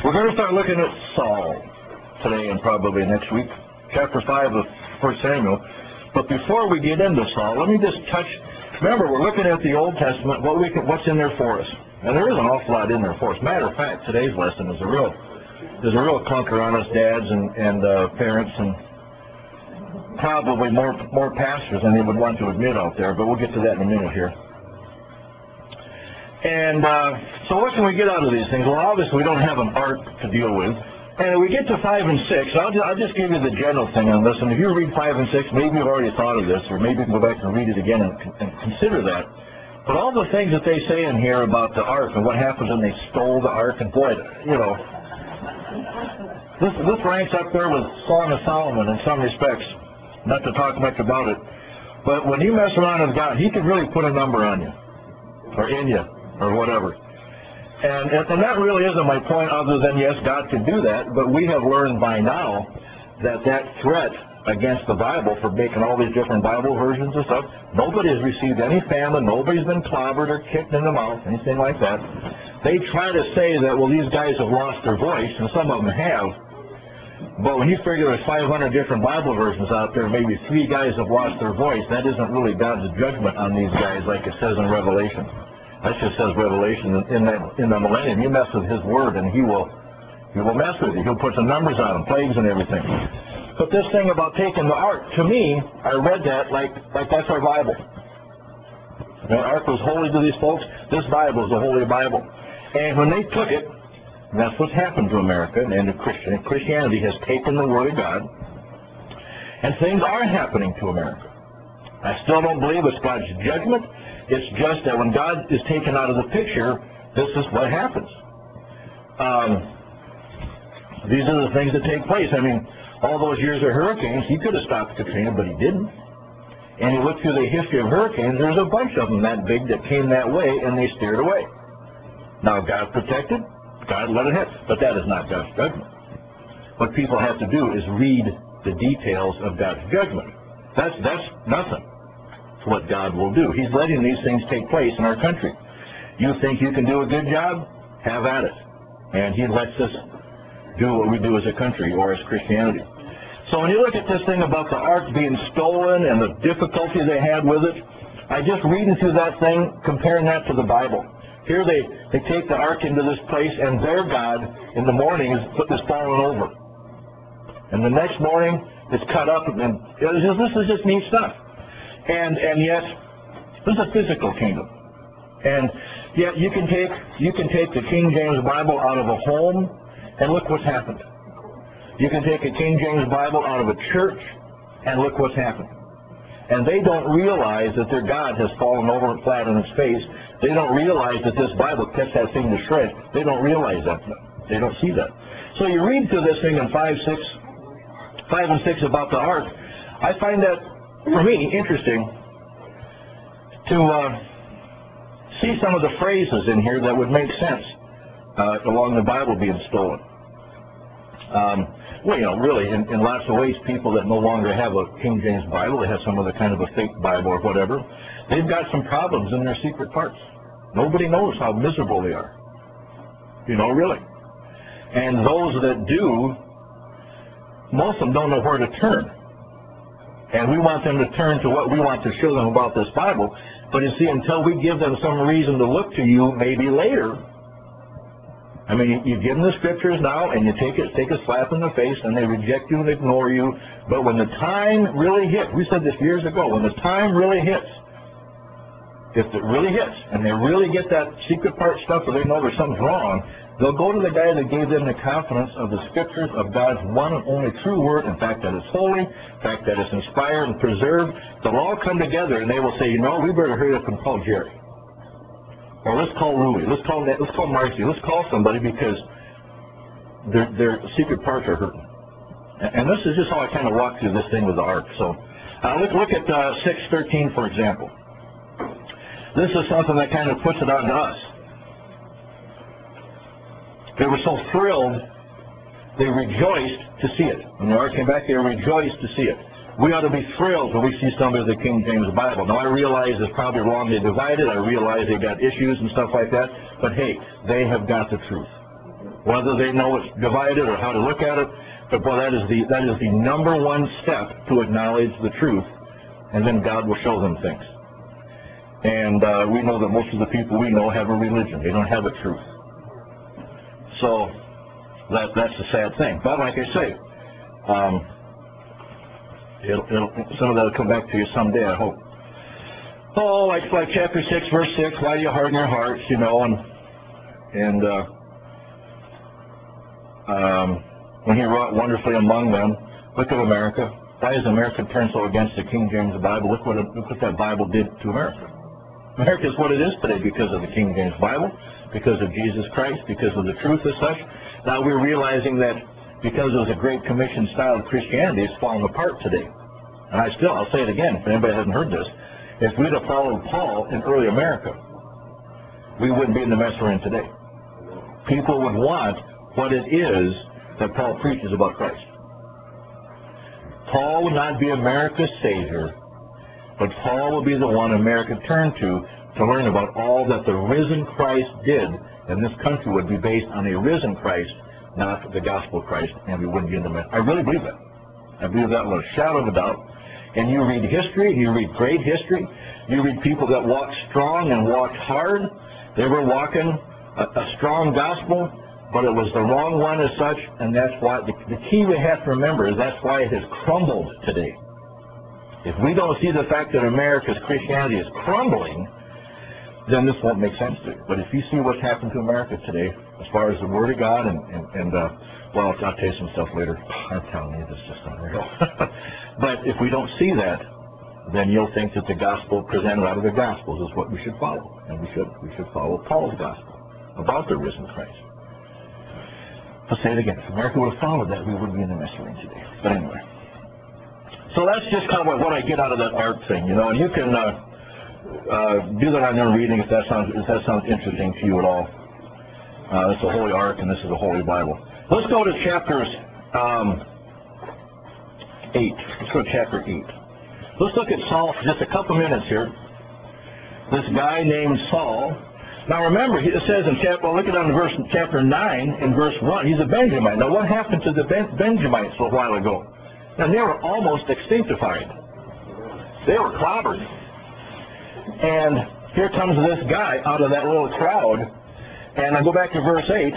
We're going to start looking at Saul today and probably next week, chapter 5 of 1 Samuel. But before we get into Saul, let me just touch. Remember, we're looking at the Old Testament, what's in there for us. And there is an awful lot in there for us. Matter of fact, today's lesson is a real clunker on us dads and parents, and probably more pastors than they would want to admit out there, but we'll get to that in a minute here. And so what can we get out of these things? Well, obviously we don't have an ark to deal with. And we get to 5 and 6. I'll just give you the general thing on this. And if you read 5 and 6, maybe you've already thought of this, or maybe you can go back and read it again and consider that. But all the things that they say in here about the ark and what happens when they stole the ark, and boy, you know, this ranks up there with Song of Solomon in some respects. Not to talk much about it. But when you mess around with God, he can really put a number on you, or in you, or whatever. And that really isn't my point, other than, yes, God can do that, but we have learned by now that threat against the Bible for making all these different Bible versions and stuff, nobody has received any famine, nobody's been clobbered or kicked in the mouth, anything like that. They try to say that, well, these guys have lost their voice, and some of them have, but when you figure there's 500 different Bible versions out there, maybe 3 guys have lost their voice, that isn't really God's judgment on these guys like it says in Revelation. That just says Revelation in the millennium. You mess with his word and he will mess with you. He'll put some numbers on them, plagues and everything. But this thing about taking the ark, to me, I read that like that's our Bible. The ark was holy to these folks. This Bible is the Holy Bible. And when they took it, and that's what's happened to America and to Christianity has taken the Word of God, and things are happening to America. I still don't believe it's God's judgment. It's just that when God is taken out of the picture, this is what happens. These are the things that take place. I mean, all those years of hurricanes, he could have stopped Katrina, but he didn't. And you look through the history of hurricanes, there's a bunch of them that big that came that way, and they steered away. Now, God protected, God let it happen, but that is not God's judgment. What people have to do is read the details of God's judgment. That's nothing to what God will do. He's letting these things take place in our country. You think you can do a good job? Have at it. And he lets us do what we do as a country or as Christianity. So when you look at this thing about the ark being stolen and the difficulty they had with it, I just reading through that thing, comparing that to the Bible. Here they take the ark into this place, and their God in the morning is falling over. And the next morning it's cut up, and this is just neat stuff. And yet this is a physical kingdom. And yet you can take the King James Bible out of a home, and look what's happened. You can take a King James Bible out of a church, and look what's happened. And they don't realize that their God has fallen over flat on its face. They don't realize that this Bible cuts that thing to shreds. They don't realize that. They don't see that. So you read through this thing in 5 and 6 about the ark. I find that, for me, interesting to see some of the phrases in here that would make sense along the Bible being stolen. Well, you know, really, in lots of ways, people that no longer have a King James Bible, they have some other kind of a fake Bible or whatever, they've got some problems in their secret parts. Nobody knows how miserable they are. You know, really. And those that do, most of them don't know where to turn. And we want them to turn to what we want to show them about this Bible. But you see, until we give them some reason to look to you, maybe later, I mean, you give them the scriptures now, and you take a slap in the face, and they reject you and ignore you. But when the time really hits, we said this years ago, when the time really hits, if it really hits, and they really get that secret part stuff where they know there's something wrong, they'll go to the guy that gave them the confidence of the scriptures, of God's one and only true word, in fact that it's holy, in fact that it's inspired and preserved. They'll all come together, and they will say, you know, we better hurry up and call Jerry. Or let's call Rudy, let's call Marcy, let's call somebody, because their secret parts are hurting. And this is just how I kind of walk through this thing with the ark. So let's look at 6:13, for example. This is something that kind of puts it on to us. They were so thrilled, they rejoiced to see it. When the ark came back, they rejoiced to see it. We ought to be thrilled when we see somebody with the King James Bible. Now, I realize it's probably wrongly divided. I realize they got issues and stuff like that. But, hey, they have got the truth. whether they know it's divided or how to look at it. But boy, that is the number one step to acknowledge the truth, and then God will show them things. And we know that most of the people we know have a religion. They don't have a truth. So that's the sad thing. But like I say, some of that will come back to you someday, I hope. Oh, like chapter 6, verse 6, why do you harden your hearts, you know, and when he wrought wonderfully among them. Look at America. Why is America turned so against the King James Bible? Look what that Bible did to America. America is what it is today because of the King James Bible, because of Jesus Christ, because of the truth as such. Now we're realizing that because of the Great Commission style of Christianity, it's falling apart today. And I'll say it again, if anybody hasn't heard this, if we'd have followed Paul in early America, we wouldn't be in the mess we're in today. People would want what it is that Paul preaches about Christ. Paul would not be America's Savior, but Paul will be the one America turned to learn about all that the risen Christ did, and this country would be based on a risen Christ, not the gospel of Christ, and we wouldn't be in the mess. I really believe that. I believe that without a shadow of a doubt. And you read history, you read great history, you read people that walked strong and walked hard. They were walking a strong gospel, but it was the wrong one as such, and that's why the key we have to remember is that's why it has crumbled today. If we don't see the fact that America's Christianity is crumbling, then this won't make sense to you. But if you see what's happened to America today, as far as the Word of God, well, I'll tell you some stuff later. I'm telling you, this is just unreal. But if we don't see that, then you'll think that the gospel presented out of the Gospels is what we should follow. And we should follow Paul's gospel about the risen Christ. I'll say it again. If America would have followed that, we wouldn't be in the mess we're in today. But anyway. So that's just kind of what I get out of that art thing, you know. And you can do that on your reading if that sounds interesting to you at all. It's a Holy Ark, and this is a Holy Bible. Let's go to chapters 8. Let's go to chapter 8. Let's look at Saul for just a couple minutes here. This guy named Saul. Now remember, it says in look at chapter 9 in verse 1, he's a Benjamite. Now what happened to the Benjamites a while ago? And they were almost extinctified. They were clobbered. And here comes this guy out of that little crowd. And I go back to verse 8.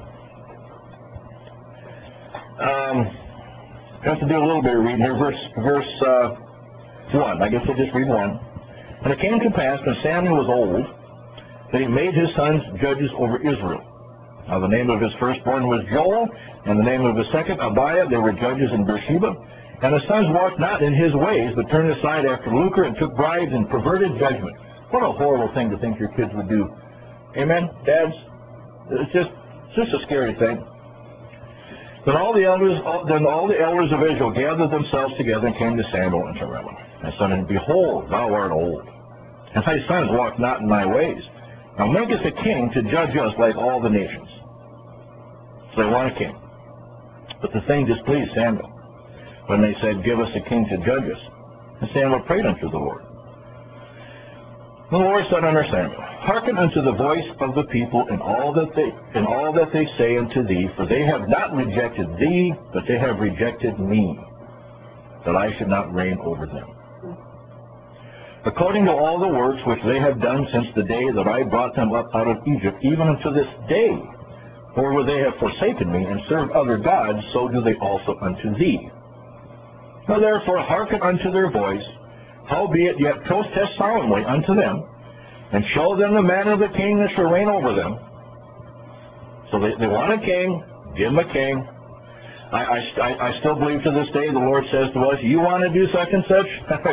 I have to do a little bit of reading here. Verse 1. I guess we'll just read 1. And it came to pass when Samuel was old that he made his sons judges over Israel. Now the name of his firstborn was Joel, and the name of his second Abiah. They were judges in Beersheba. And his sons walked not in his ways, but turned aside after lucre, and took bribes, and perverted judgment. What a horrible thing to think your kids would do. Amen, dads? It's just a scary thing. Then all the elders of Israel gathered themselves together and came to Samuel and to Ramah. And said, and behold, thou art old, and thy sons walk not in thy ways. Now make us a king to judge us like all the nations. So they want a king. But the thing displeased Samuel when they said, give us a king to judge us. And Samuel prayed unto the Lord. The Lord said unto Samuel, hearken unto the voice of the people in all that they say unto thee, for they have not rejected thee, but they have rejected me, that I should not reign over them. According to all the works which they have done since the day that I brought them up out of Egypt, even unto this day, for where they have forsaken me and served other gods, so do they also unto thee. Now therefore hearken unto their voice, howbeit yet protest solemnly unto them, and show them the manner of the king that shall reign over them. So they want a king, give them a king. I still believe to this day the Lord says to us, you want to do such and such?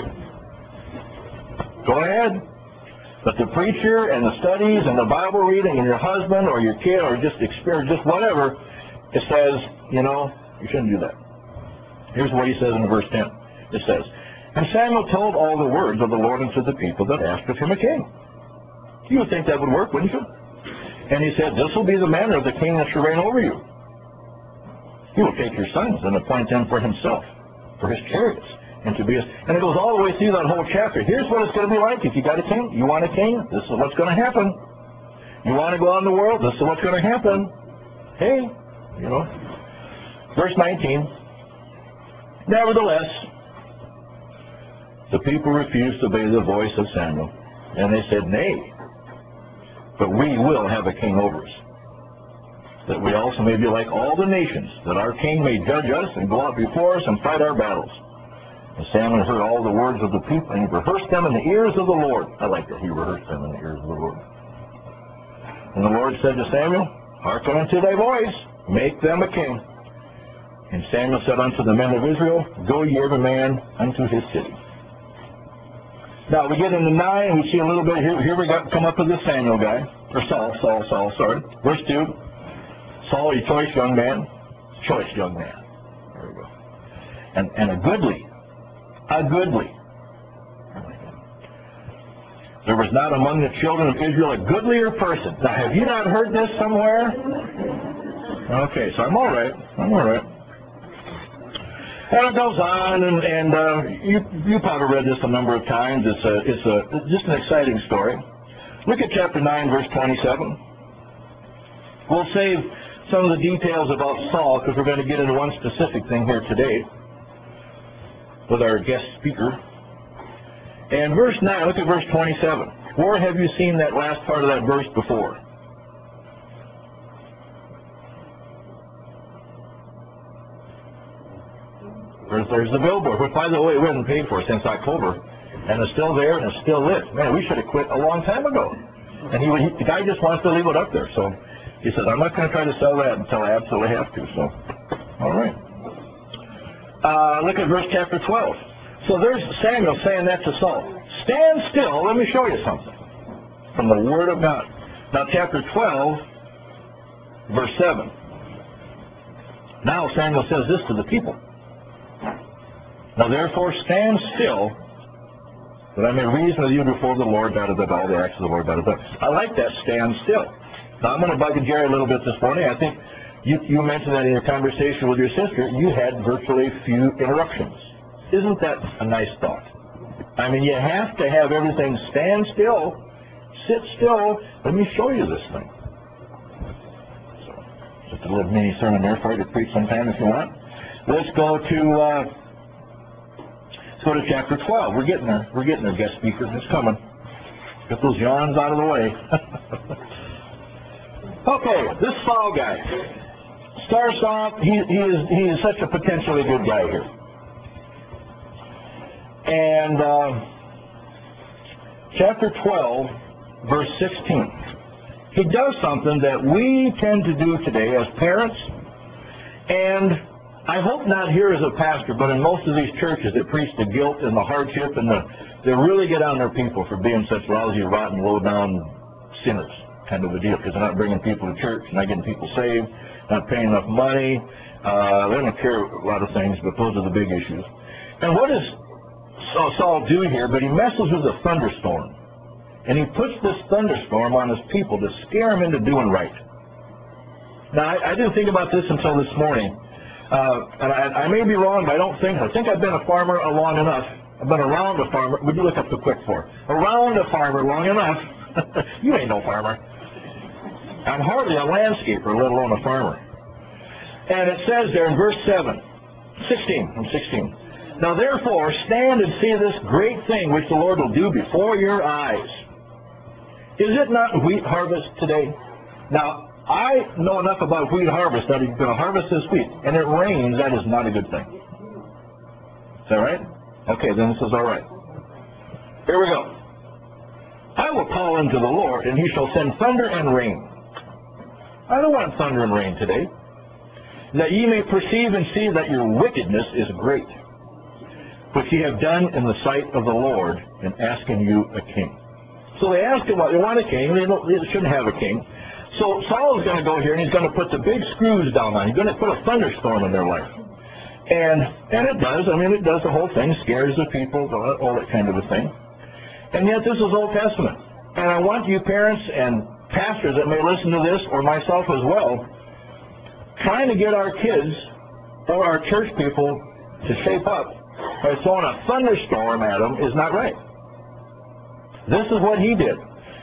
Go ahead. But the preacher and the studies and the Bible reading and your husband or your kid or just experience, just whatever, it says, you shouldn't do that. Here's what he says in verse 10. It says, and Samuel told all the words of the Lord unto the people that asked of him a king. You would think that would work, wouldn't you? And he said, this will be the manner of the king that shall reign over you. He will take your sons and appoint them for himself, for his chariots, and to be and it goes all the way through that whole chapter. Here's what it's going to be like if you got a king. You want a king? This is what's going to happen. You want to go out in the world? This is what's going to happen. Hey, you know. Verse 19. Nevertheless, the people refused to obey the voice of Samuel, and they said, Nay, but we will have a king over us, that we also may be like all the nations, that our king may judge us and go out before us and fight our battles. And Samuel heard all the words of the people, and he rehearsed them in the ears of the Lord. I like that, he rehearsed them in the ears of the Lord. And the Lord said to Samuel, Hearken unto thy voice, make them a king. And Samuel said unto the men of Israel, Go ye every man unto his city. Now we get into 9, and we see a little bit here we come up with this Samuel guy, or Saul, sorry. Verse 2, Saul, a choice young man. There we go. And a goodly. There was not among the children of Israel a goodlier person. Now, have you not heard this somewhere? Okay, so I'm all right. And it goes on, and you probably read this a number of times. It's just an exciting story. Look at chapter 9, verse 27. We'll save some of the details about Saul because we're going to get into one specific thing here today with our guest speaker. And verse 9, look at verse 27. Where have you seen that last part of that verse before? There's the billboard, which, by the way, we haven't paid for since October, and it's still there and it's still lit. Man, we should have quit a long time ago. And the guy just wants to leave it up there. So he says, I'm not going to try to sell that until I absolutely have to. So, all right. Look at verse chapter 12. So there's Samuel saying that to Saul. Stand still, let me show you something from the Word of God. Now, chapter 12, verse 7. Now Samuel says this to the people. Now therefore stand still, that I may reason with you before the Lord, all the acts of the Lord, I like that, stand still. Now I'm going to bug Jerry a little bit this morning. I think you mentioned that in your conversation with your sister, you had virtually few interruptions. Isn't that a nice thought? I mean, you have to have everything stand still, sit still, let me show you this thing. So, just a little mini sermon there for you to preach sometime if you want. Let's go to chapter 12. We're getting there, guest speakers. It's coming. Get those yawns out of the way. Okay, this Saul guy starts off. He is such a potentially good guy here. And chapter 12, verse 16. He does something that we tend to do today as parents, and I hope not here as a pastor, but in most of these churches that preach the guilt and the hardship, and they really get on their people for being such lousy, rotten, low-down sinners kind of a deal, because they're not bringing people to church, not getting people saved, not paying enough money. They don't care a lot of things, but those are the big issues. And what does Saul do here? But he messes with a thunderstorm. And he puts this thunderstorm on his people to scare them into doing right. Now, I didn't think about this until this morning. And I may be wrong, but I think I've been a farmer long enough. I've been around a farmer. Would you look up the quick for? Around a farmer long enough. You ain't no farmer. I'm hardly a landscaper, let alone a farmer. And it says there in verse 16. Now therefore, stand and see this great thing which the Lord will do before your eyes. Is it not wheat harvest today? Now, I know enough about wheat harvest that he's going to harvest this wheat, and it rains. That is not a good thing. Is that right? Okay, then this is all right. Here we go. I will call unto the Lord, and he shall send thunder and rain. I don't want thunder and rain today. That ye may perceive and see that your wickedness is great, which ye have done in the sight of the Lord in asking you a king. So they asked him, they want a king. They shouldn't have a king. So Saul is going to go here and he's going to put the big screws down on. He's going to put a thunderstorm in their life. And it does. I mean, it does the whole thing. Scares the people, all that kind of a thing. And yet this is Old Testament. And I want you parents and pastors that may listen to this, or myself as well, trying to get our kids or our church people to shape up by throwing a thunderstorm at them is not right. This is what he did.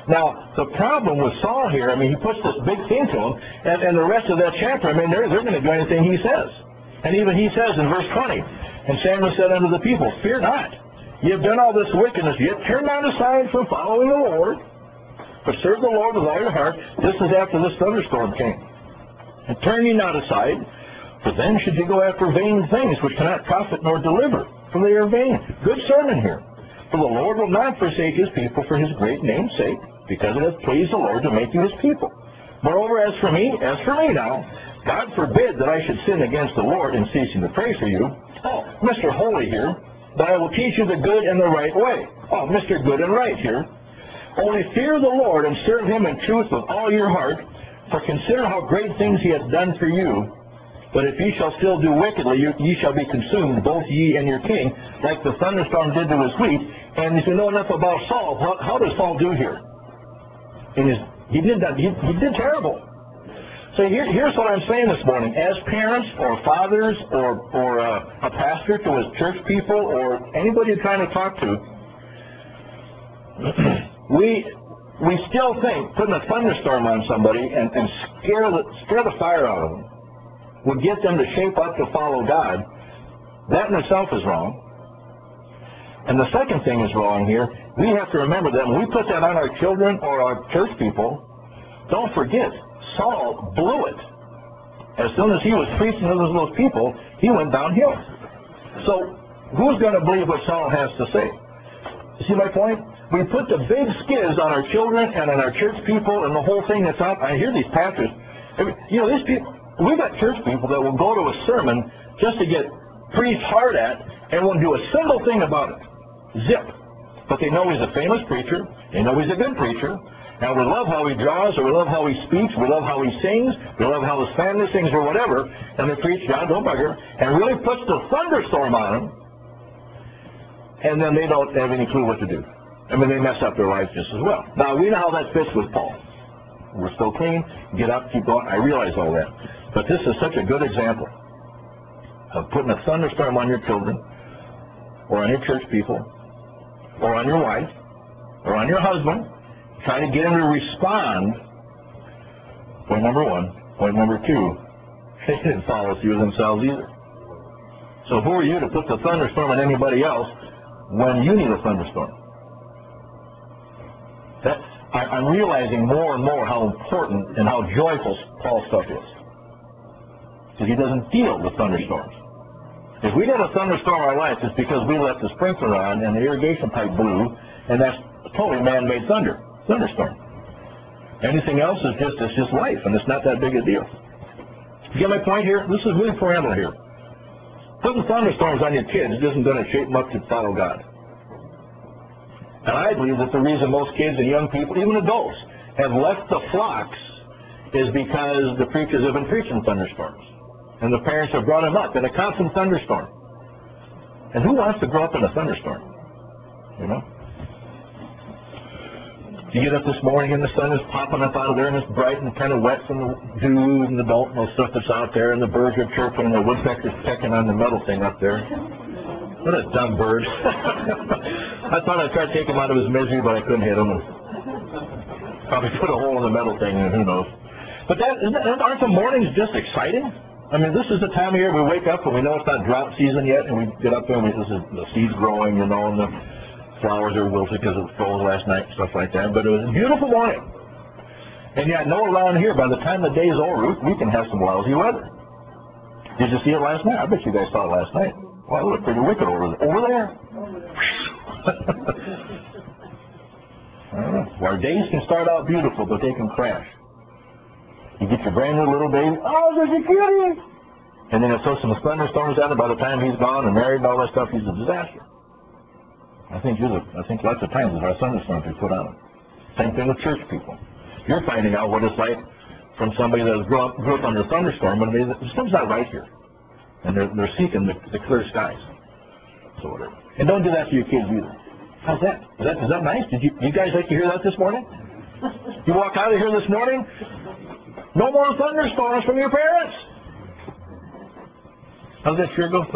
Now, the problem with Saul here, I mean, he puts this big thing to him, and the rest of that chapter, I mean, they're going to do anything he says. And even he says in verse 20, and Samuel said unto the people, fear not, ye have done all this wickedness, yet turn not aside from following the Lord, but serve the Lord with all your heart. This is after this thunderstorm came. And turn ye not aside, for then should ye go after vain things which cannot profit nor deliver, for they are vain. Good sermon here. For the Lord will not forsake his people for his great name's sake, because it hath pleased the Lord to make you his people. Moreover, as for me now, God forbid that I should sin against the Lord in ceasing to pray for you. Oh, Mr. Holy here, but I will teach you the good and the right way. Oh, Mr. Good and Right here. Only fear the Lord and serve him in truth with all your heart, for consider how great things he hath done for you. But if ye shall still do wickedly, ye shall be consumed, both ye and your king, like the thunderstorm did to his wheat. And if you know enough about Saul, how does Saul do here? He did terrible. So here's what I'm saying this morning. As parents or fathers or a pastor to his church people or anybody you're trying to talk to, we still think putting a thunderstorm on somebody and scare the fire out of them would get them to shape up to follow God. That in itself is wrong. And the second thing is wrong here. We have to remember that when we put that on our children or our church people, don't forget, Saul blew it. As soon as he was preaching to those people, he went downhill. So who's going to believe what Saul has to say? You see my point? We put the big skids on our children and on our church people and the whole thing that's out. I hear these pastors. These people, we've got church people that will go to a sermon just to get preached hard at and won't do a single thing about it. Zip. But they know he's a famous preacher. They know he's a good preacher. Now, we love how he draws, or we love how he speaks, we love how he sings, we love how his family sings, or whatever, and they preach, John, don't bugger, and really puts the thunderstorm on them, and then they don't have any clue what to do. I mean, they mess up their life just as well. Now, we know how that fits with Paul. We're still clean, get up, keep going. I realize all that. But this is such a good example of putting a thunderstorm on your children, or on your church people, or on your wife, or on your husband, trying to get them to respond. Point number one. Point number two, they didn't follow through themselves either. So who are you to put the thunderstorm on anybody else when you need a thunderstorm? I'm realizing more and more how important and how joyful Paul's stuff is. Because he doesn't deal with thunderstorms. If we get a thunderstorm in our life, it's because we left the sprinkler on and the irrigation pipe blew, and that's totally man-made thunderstorm. Anything else is just life, and it's not that big a deal. You get my point here? This is really parameter here. Putting thunderstorms on your kids isn't going to shape them up to follow God. And I believe that the reason most kids and young people, even adults, have left the flocks is because the preachers have been preaching thunderstorms. And the parents have brought them up in a constant thunderstorm. And who wants to grow up in a thunderstorm? You know? You get up this morning and the sun is popping up out of there and it's bright and kind of wet from the dew and the stuff that's out there, and the birds are chirping and the woodpecker's pecking on the metal thing up there. What a dumb bird. I thought I'd try to take him out of his misery, but I couldn't hit him. Probably put a hole in the metal thing, and who knows. But aren't the mornings just exciting? I mean, this is the time of year we wake up and we know it's not drought season yet, and we get up there and the seeds growing, you know, and the flowers are wilted because it froze last night and stuff like that. But it was a beautiful morning. And yet, no, around here, by the time the day is over, we can have some lousy weather. Did you see it last night? I bet you guys saw it last night. Well, it looked pretty wicked over there. I don't know. Our days can start out beautiful, but they can crash. You get your brand new little baby, oh, there's a cutie! And then it throws some thunderstorms at him. By the time he's gone and married and all that stuff, he's a disaster. I think lots of times there are thunderstorms we put on him. Same thing with church people. You're finding out what it's like from somebody that grew up under a thunderstorm, and something's not right here. And they're seeking the clear skies. So whatever. And don't do that to your kids either. How's that? Is that nice? Did you guys like to hear that this morning? You walk out of here this morning, no more thunderstorms from your parents. How's that sure go?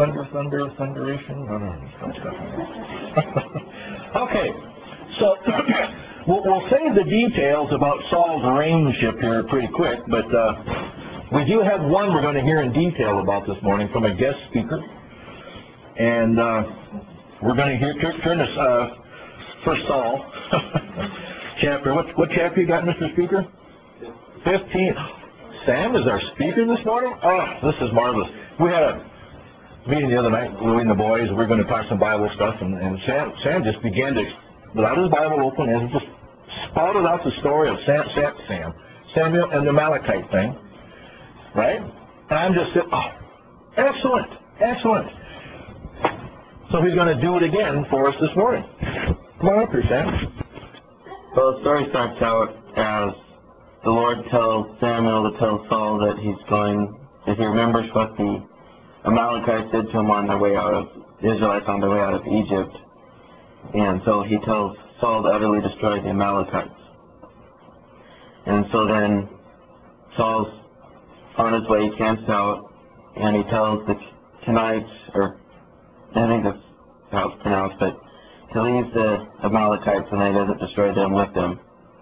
Thunderation? Okay. So We'll save the details about Saul's reignship here pretty quick, but we do have one we're going to hear in detail about this morning from a guest speaker. And we're going to hear, turn to 1 Saul, chapter, what chapter you got, Mr. Speaker? 15. Sam is our speaker this morning? Oh, this is marvelous. We had a meeting the other night, Louie and the boys. We're going to talk some Bible stuff, and Sam just began to, without his Bible open, and just spouted out the story of Samuel and the Amalekite thing, right? And I'm just saying, oh, excellent, excellent. So he's going to do it again for us this morning. Come on up here, Sam. Well, the story starts out as the Lord tells Samuel to tell Saul that he remembers what the Amalekites did to him on their way out of, the Israelites on their way out of Egypt. And so he tells Saul to utterly destroy the Amalekites. And so then Saul's on his way, he camps out, and he tells the Kenites, or I think that's how it's pronounced, but to leave the Amalekites and he doesn't destroy them with them.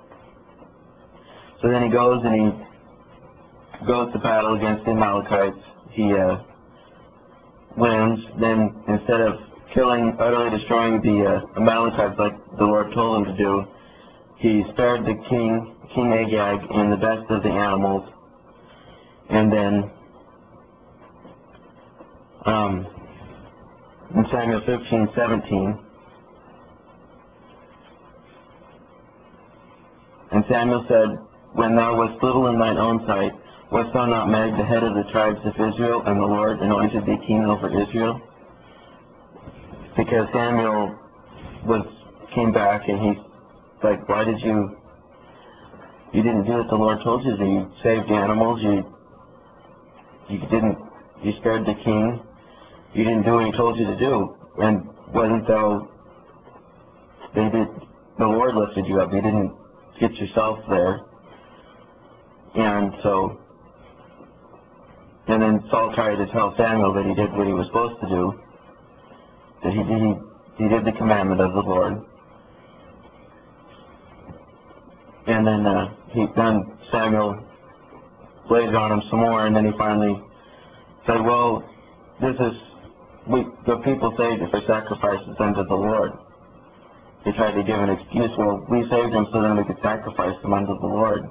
So then he goes and he goes to battle against the Amalekites. He wins. Then instead of utterly destroying the Amalekites like the Lord told him to do, he spared the King Agag and the best of the animals. And then in Samuel 15:17, and Samuel said, "When thou wast little in thine own sight, wast thou not made the head of the tribes of Israel, and the Lord anointed thee king over Israel?" Because Samuel came back and he's like, "Why did you didn't do what the Lord told you to do? You saved animals, you spared the king, you didn't do what he told you to do, and the Lord lifted you up, you didn't get yourself there." And then Saul tried to tell Samuel that he did what he was supposed to do, that he did the commandment of the Lord. And then Samuel laid on him some more, and then he finally said, "Well, the people saved it for sacrifices unto the Lord." He tried to give an excuse. Well, we saved them so then we could sacrifice them unto the Lord.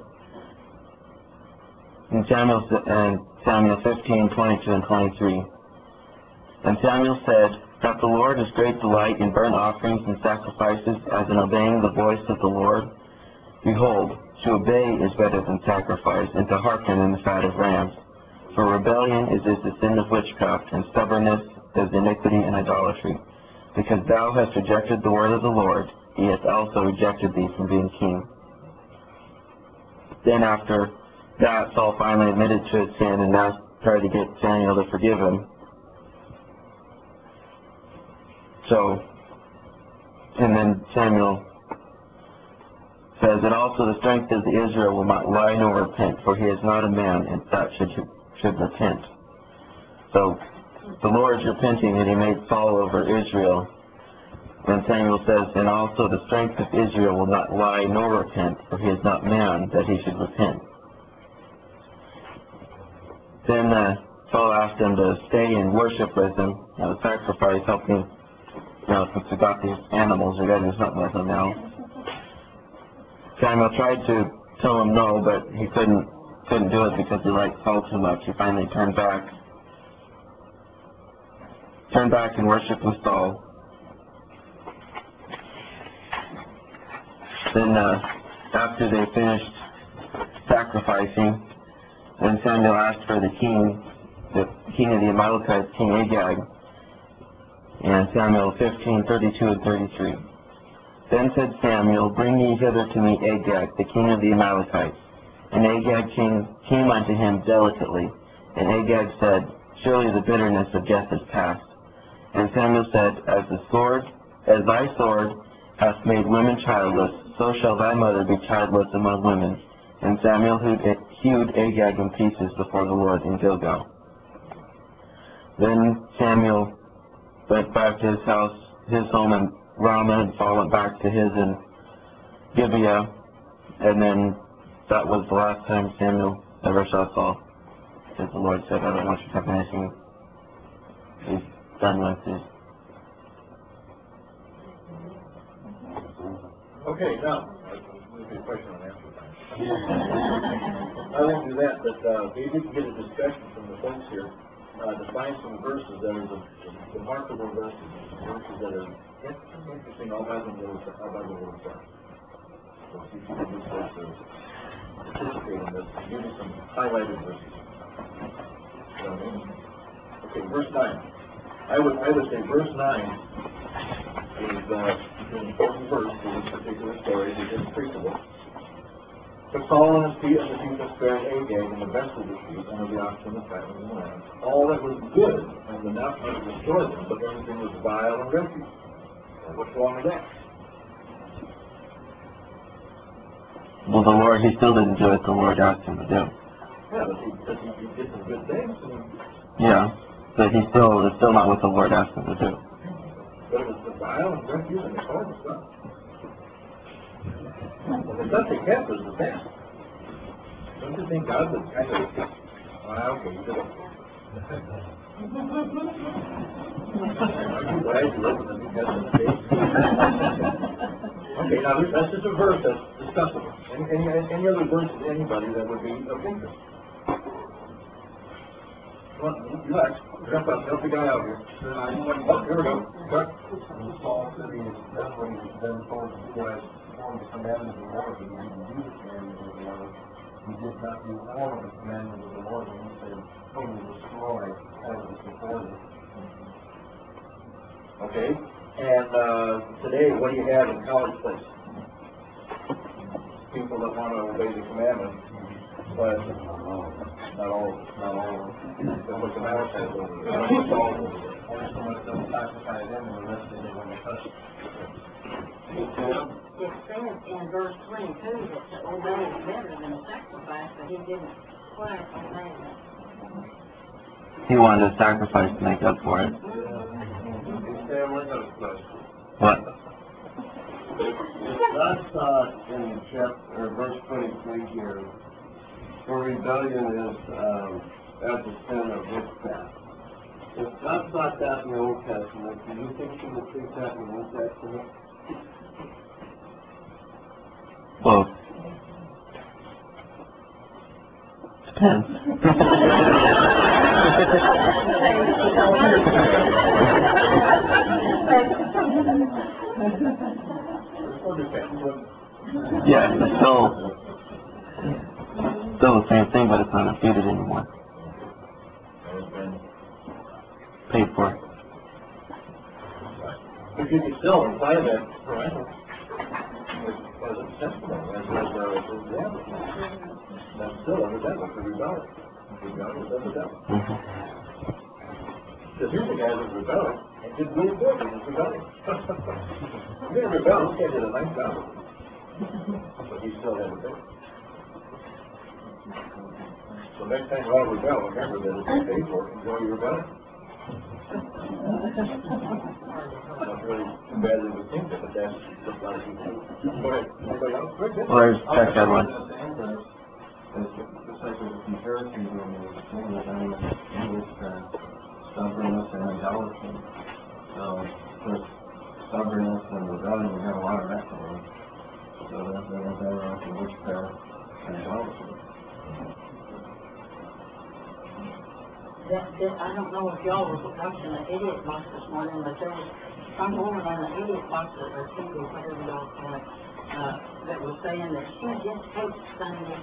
In Samuel 15:22 and 23. And Samuel said, "That the Lord has great delight in burnt offerings and sacrifices, as in obeying the voice of the Lord. Behold, to obey is better than sacrifice, and to hearken in the fat of rams. For rebellion is as the sin of witchcraft, and stubbornness as iniquity and idolatry. Because thou hast rejected the word of the Lord, he hath also rejected thee from being king." Then after that, Saul finally admitted to his sin and now tried to get Samuel to forgive him. And then Samuel says that also the strength of Israel will not lie nor repent, for he is not a man, and that should repent. So the Lord's repenting that he made Saul over Israel. And Samuel says, and also the strength of Israel will not lie nor repent, for he is not man, that he should repent. Then Saul asked him to stay and worship with him, sacrifice, helping, since we got these animals, we got to do something with them now. Samuel tried to tell him no, but he couldn't do it because he liked Saul too much. He finally turned back and worshipped with Saul. Then after they finished sacrificing, then Samuel asked for the king of the Amalekites, King Agag, and Samuel 15:32 and 33. Then said Samuel, "Bring ye hither to me Agag, the king of the Amalekites." And Agag came unto him delicately. And Agag said, "Surely the bitterness of death is past." And Samuel said, As thy sword hath made women childless, so shall thy mother be childless among women. And Samuel hewed Agag in pieces before the Lord in Gilgal. Then Samuel went back to his home in Ramah, and Saul went back to his in Gibeah, and then that was the last time Samuel ever saw Saul. Because the Lord said, I don't want you to have anything. He's done with this. Okay, now, maybe a question on answer time. I won't do that, but we did get a discussion from the folks here to find some verses that are the remarkable verses that are interesting all by the Word of God. So if you can just participate in this, give me some highlighted verses. You know what I mean? Okay, verse 9. I would say verse 9 is an important verse for this particular story. It is preachable. But Saul and the people spared Agag and the rest of the sheep and of the oxen, the fatness, and the lambs. All that was good, and the not to destroy them, but everything was vile and refuse. Well, what's wrong with that? Well, the Lord, he still didn't do what the Lord asked him to do. Yeah, but he did some good things. Yeah, but it's still not what the Lord asked him to do. But it was the vile and refuse and the horrible stuff. Well, the stuff they kept was the best. Don't you think God would kind of, okay, you did it. Aren't you glad you live in the New Testament age? Okay, now that's just a verse that's discussable. Any other verses, anybody that would be of interest? Well, you guys, jump up, help the guy out here. Oh, here we go. Chuck? Saul said he was done when he was done told the commandments of the Lord, but he didn't do the commandments of the Lord. He did not do all of the commandments of the Lord, and he said, totally destroy all of the before them. Okay. And today, what do you have in College Place? People that want to obey the commandments, but not all. That's what the matter says over there. Not all over there. Only so much don't sacrifice them, and the rest of it when they touch it. It says in verse 22 that to obey is better than sacrifice, but he didn't quite obey that. He wanted a sacrifice to make up for it. Sam, I got a question. What? That's in chapter, verse 23 here, where rebellion is at the sin of witchcraft. If that's not that in the Old Testament, do you think she would treat that in the New Testament? Well, depends. Yeah, it's still the same thing, but it's not imputed anymore. Paid for. But you can still apply that parental as a testimony, as an example. That's still evident for rebellion. Rebellion is evident. Because here's a guy that's rebelling and did really good in his rebellion. If you're going to rebel, this guy did a nice job of it. But he still had a faith. So next time you want to rebel, remember that if you pay for it, enjoy your rebellion. Not really too bad as we think of it, but that's just a lot of people do. Go ahead. Anybody else? Well, there's check that one. Just like with the Pharisees when they were saying that he was stubbornness and idolatry. So, with stubbornness and rebellion, we have a lot of that today. So that's better off in witchcraft and idolatry. I don't know if y'all were watching the idiot box this morning, but there was some woman on the idiot box or TV, whatever y'all call it, that was saying that she just hates Sunday.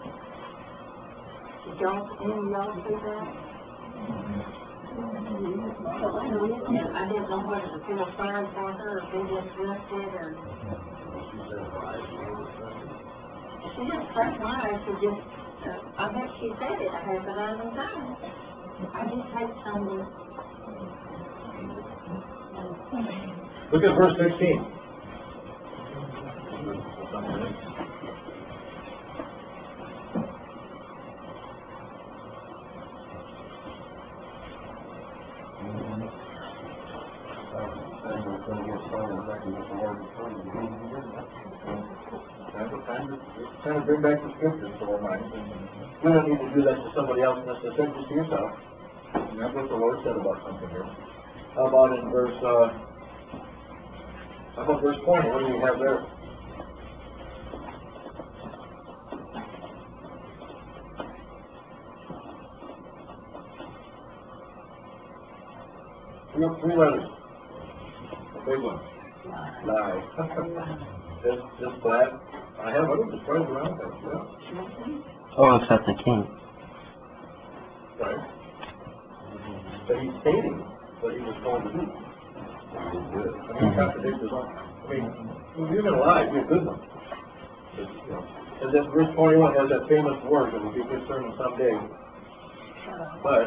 Did y'all, any of y'all see that? And I didn't know whether to feel sorry for her or be disgusted or... She just pressed my eyes to just, I bet she said it a half a dozen times. I just hate Sunday. Look at verse 16. Time to bring back the scriptures to our minds. And you don't need to do that to somebody else necessarily, just to yourself. And that's what the Lord said about something here. How about in verse 20? What do we have there? Three letters. A big one. Lie. Just glad. I have other described around that, yeah. Oh, except the king. Right. But he's stating what he was told to do. I mean, he contradicts his own. I mean, if you're going to lie, be a good one. But, you know, and then verse 21 has that famous word that will be a good sermon someday. But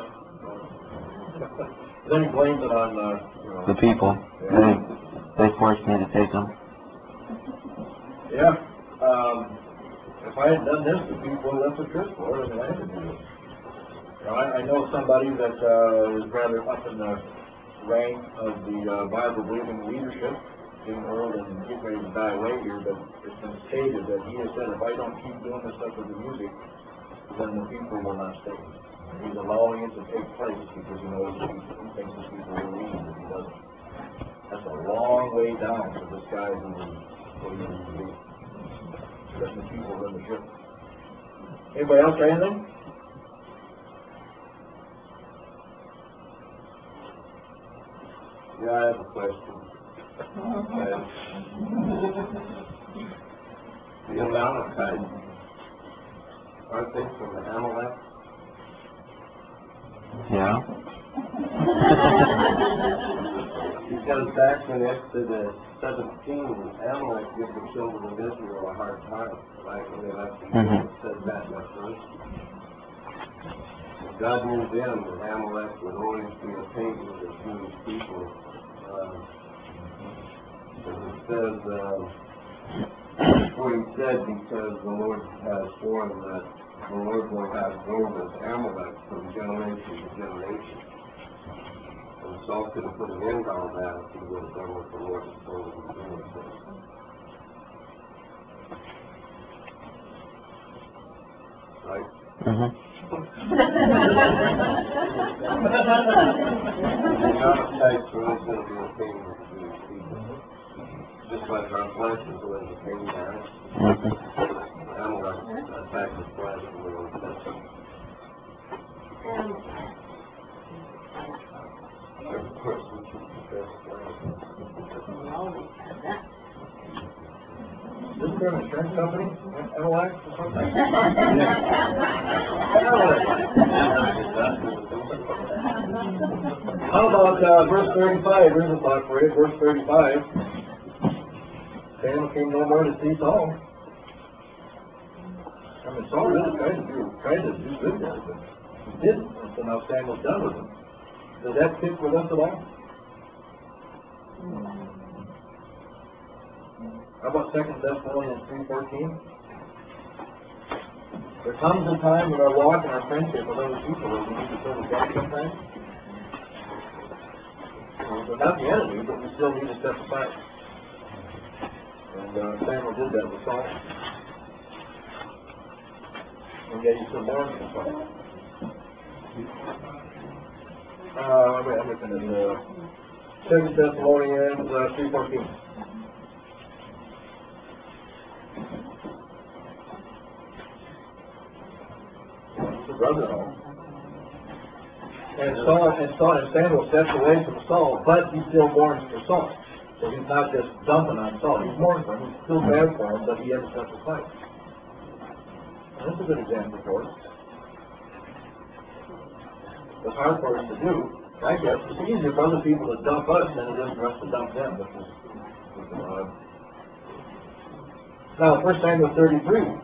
then he blames it on, The people. Yeah. They forced me to take them. Yeah. If I had done this, the people left the church for it, I mean, I had to do this. You know, I know somebody that is rather up in the rank of the Bible-believing leadership in the world and getting ready to die away here, but it's been stated that he has said, if I don't keep doing this stuff with the music, then the people will not stay. And he's allowing it to take place because he knows that he thinks the people will leave if he doesn't. That's a long way down for this guy who is believing to be. Letting the people run the ship. Anybody else got anything? Yeah, I have a question. The Amalekites, aren't they from Amalek? Yeah. Because back in Exodus 17, Amalek gives the children of Israel a hard time, right? When they left the Egypt, it said that in that verse. God knew then that Amalek would always be a pagan to the Jewish people. As it says, what he said, because the Lord has sworn that the Lord will have war with Amalek from generation to generation. And Saul could have put an end to all that if he would have done what the Lord had told him to do. Right? The Amalekites are always going to be a pain with the Jewish people. Just like our flesh is always a pain to us. Amalek attacked the flesh and we don't touch it. Of course, we should be careful. Isn't there an insurance company? Amalek or something? How about verse 35? Here's a thought for you. Verse 35. Samuel came no more to see Saul. I mean, Saul really tried to do good there, but he didn't. And so now Samuel's done with him. Does that fit with us at all? How about 2 Thessalonians 3:14? There comes a time in our walk and our friendship with other people that we need to turn back sometimes. We're not the enemy, but we still need to step aside. And Samuel did that with Saul. And yet he still mourned for Saul. I'm looking at 2 Thessalonians 3:14. Brother-in-law. And Samuel steps away from Saul, but he still mourns for Saul. So he's not just dumping on Saul. He's mourning for him. He's still bad for him, but he hasn't stepped aside. And that's a good example for us. It's hard for us to do. I guess it's easier for other people to dump us than it is for us to dump them. Now, 1 Samuel 33.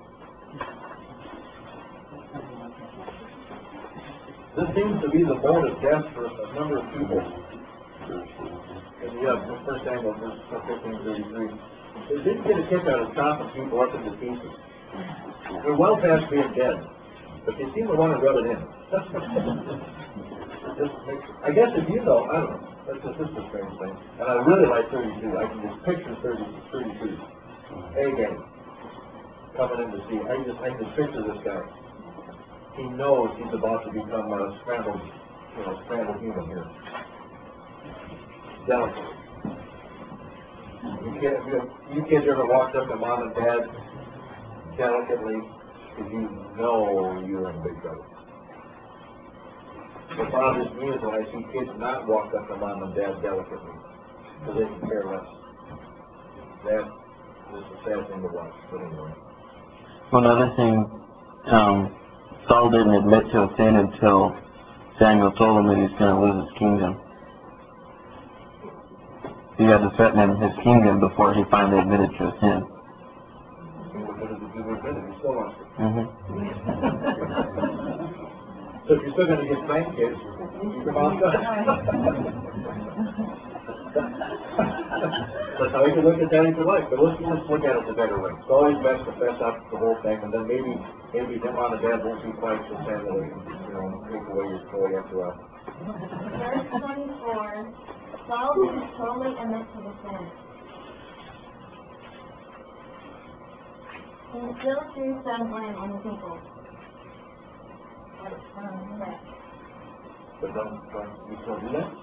This seems to be the mode of death for a number of people. And you have 1 Samuel 15:33. They didn't get a kick out of chopping people up into pieces. They're well past being dead, but they seem to want to rub it in. I guess if you know, I don't know. That's just a strange thing. And I really like 32. I can just picture 32. Agag. coming in to see, I can just picture this guy. He knows he's about to become a scrambled human here. Delicate. You kids ever walked up to mom and dad delicately because you know you're in big trouble. What bothers me is when I see kids not walk up to mom and dad delicately because they can care less. That is a sad thing to watch, but anyway. One other thing, Saul didn't admit to a sin until Samuel told him that he was going to lose his kingdom. He had to threaten him his kingdom before he finally admitted to a sin. Mm-hmm. So if you're still going to get spanked, kids, keep your mouth shut. That's how you can look at that if you like, but let's look at it the better way. It's always best to fess up the whole thing, and then maybe them mom and dad won't be quite so Samuel, take away your story after a while. Verse 24, Saul didn't totally admit to the sin. He still threw some blame on the people. But don't you still do that?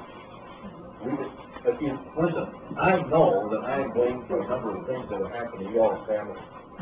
Listen, I know that I am blamed for a number of things that have happened to y'all's family.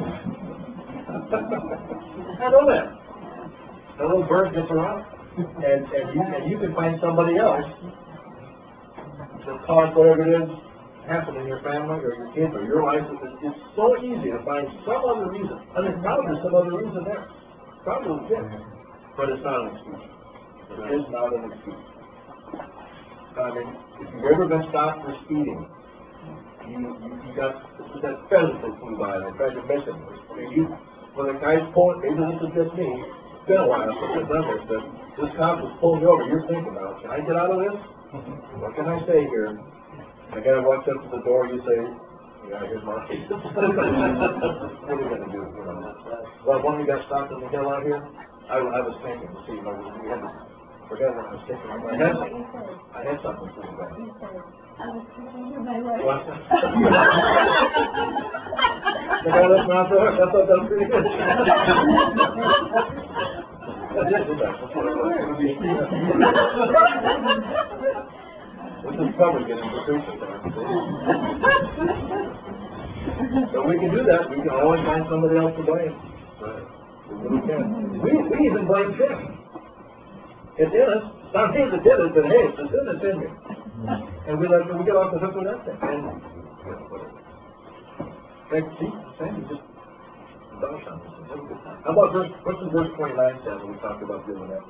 I know that. That little bird gets around, and you can find somebody else that caused whatever it is happen in your family or your kids or your life. It's so easy to find some other reason. I mean, probably there's some other reason there. Probably legit. But it's not an excuse. It is not an excuse. I mean, if you've ever been stopped for speeding, you got that pheasant that flew by and I tried to miss him. I mean, when the guy's pulling, maybe this is just me, it's been a while since I've done this, but this cop was pulling you over, you're thinking now, can I get out of this? What can I say here? The guy walks up to the door, you say, yeah, here's my key. What are you going to do? Well, when we got stopped in the hill out here, I was thinking, see, we had to forget what I was thinking. I had something for you guys. What? The guy left me off the hook. I thought that was pretty good. That's it, that's what it was. This is probably getting produced there. But we can do that. We can always find somebody else to blame. We can. We even blame sin. It's in us. It's not me that did it, but hey, it's the sin that's in me. And we get off the hook with that thing. And see, Sandy just doused on this. How about what's in verse 29, Sandy, we talked about doing that?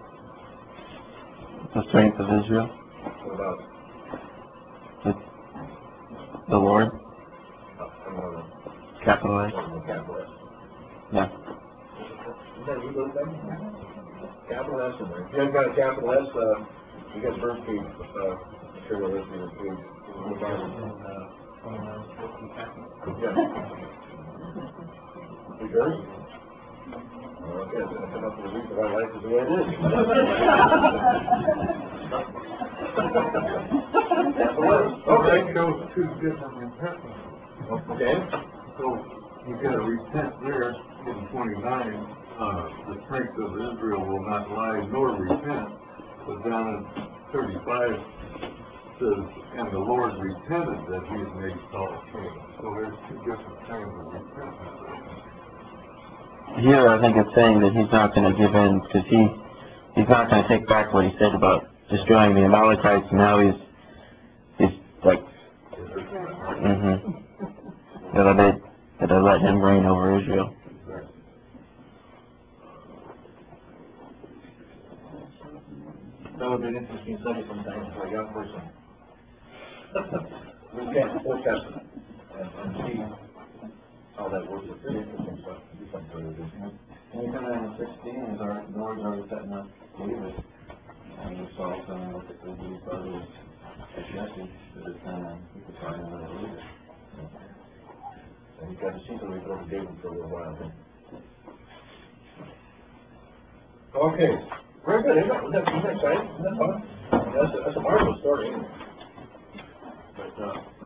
The strength of Israel. What about the Lord. Capital Capital S. Capital S. Yeah. Is that you, those things? Capital S in there. If you haven't got a capital S, you got verse page, material listed as page. Yeah. You yours? Okay, it's going to come up with the reason why life is the way it is. Okay, shows two different repentance. Okay. So you gotta repent there in 29, the strength of Israel will not lie nor repent. But down in 35 says, and the Lord repented that he had made Saul king. So there's two different kinds of repentance. Here, I think it's saying that he's not going to give in because he's not going to take back what he said about destroying the Amalekites, and now he's like, that I let him reign over Israel. That would be an interesting study sometimes for a young person. We can't forecast it and see how that works. It's really interesting stuff. Do something really good. And you come down to 16, is the Lord's already setting up David. And you saw something with the good brothers at Jesse, that it's kind of, you could find another leader. And you got to see the way over David for a little while. Okay. Very good, isn't it? Isn't that exciting? Isn't that fun? That's a marvelous story, isn't it? But,